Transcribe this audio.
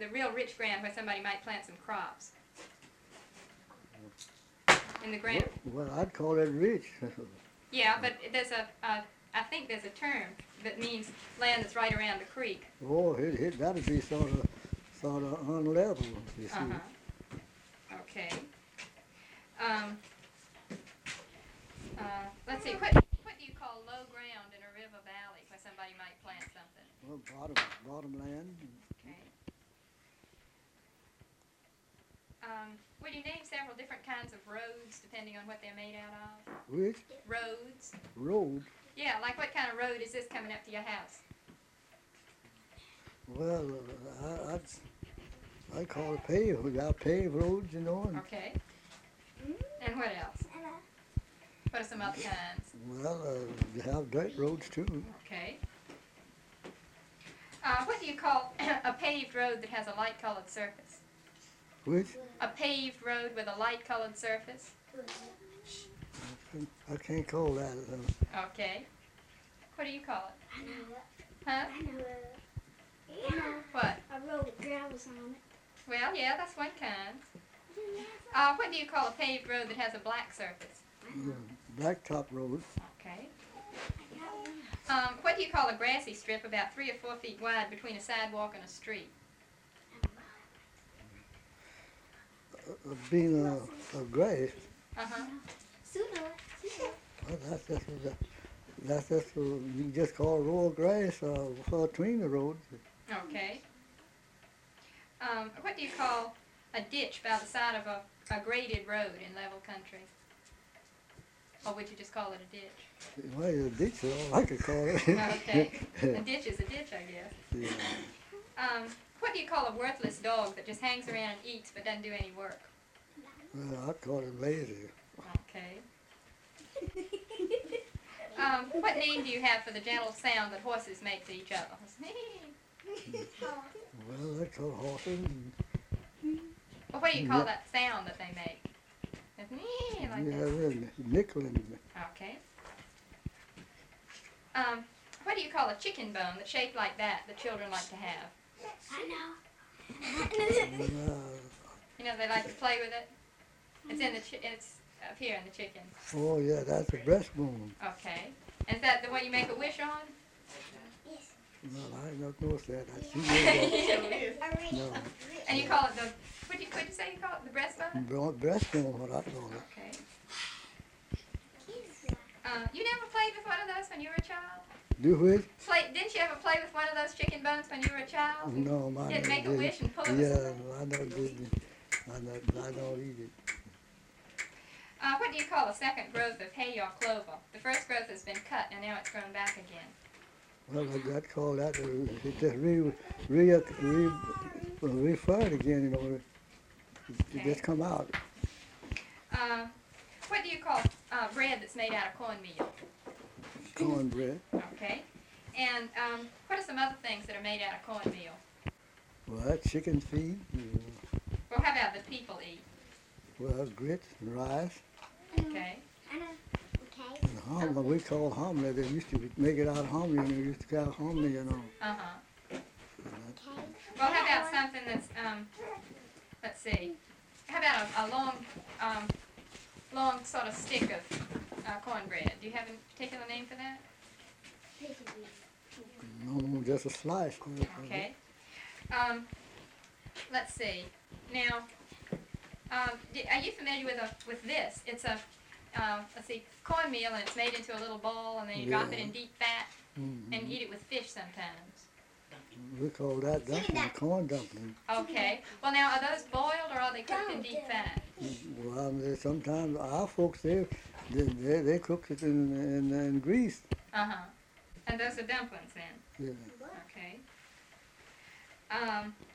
the real rich ground where somebody might plant some crops. In the ground. Well, I'd call it rich. Yeah, but there's I think there's a term that means land that's right around the creek. Oh, that'd be sort of unlevel, you see. Okay. Let's see. What do you call low ground in a river valley where somebody might plant something? Well, bottom land. Okay. Will you name several different kinds of roads depending on what they're made out of? Which? Roads. Road? Yeah, like what kind of road is this coming up to your house? Well, I call it paved. We got paved roads, you know. Okay. And what else? What are some other kinds? Well, you have dirt roads too. Okay. What do you call a paved road that has a light-colored surface? Which? A paved road with a light-colored surface. I can't call that. Okay. What do you call it? I know it. Huh? I know it. What? A road with gravels on it. Well, yeah, that's one kind. What do you call a paved road that has a black surface? Blacktop road. Okay. What do you call a grassy strip about 3 or 4 feet wide between a sidewalk and a street? Being a grass. Uh-huh. Well, that's just you just call a row of grass between the roads. Okay. What do you call a ditch by the side of a graded road in level country? Or would you just call it a ditch? Well, a ditch is all I could call it. Okay. A ditch is a ditch, I guess. Yeah. What do you call a worthless dog that just hangs around and eats but doesn't do any work? Well, I call it lazy. Okay. What name do you have for the gentle sound that horses make to each other? Well, they call horses. Well, what do you call that sound that they make? It's like Yeah, that. really, nickling. Okay. What do you call a chicken bone that's shaped like that children like to have? I know. You know, they like to play with it. It's in it's up here in the chicken. Oh, yeah, that's a breastbone. Okay. And is that the one you make a wish on? Yes. Well, I don't know that. I see that. No. And you call it the, what'd you say you call it? The breastbone? Breastbone, what I call it. Okay. You never played with one of those when you were a child? Do which? Didn't you ever play with one of those chicken bones when you were a child? No, my You'd make a wish and pull it. Yeah, I don't do it. I don't eat it. What do you call a second growth of hay or clover? The first growth has been cut and now it's grown back again. Well, I'd call that, it just refurred again, you know. It just come out. What do you call bread that's made out of cornmeal? Cornbread. Okay. And what are some other things that are made out of cornmeal? Well, that's chicken feed. Well, how about that people eat? Well, grits and rice. Okay. I know. Okay. And hominy, we call hominy. They used to make it out of hominy, and they used to call hominy, you know. Uh-huh. Okay. Well, how about something that's, let's see. How about a long sort of stick of cornbread? Do you have a particular name for that? No, just a slice. Okay. Let's see. Now, are you familiar with this? It's a, let's see, cornmeal, and it's made into a little ball, and then you drop it in deep fat and eat it with fish sometimes. We call that dumpling, corn dumpling. Okay. Well, now, are those boiled or are they cooked in deep fat? Well, sometimes our folks, they cook it in grease. Uh-huh. And those are dumplings then? Yeah. Okay.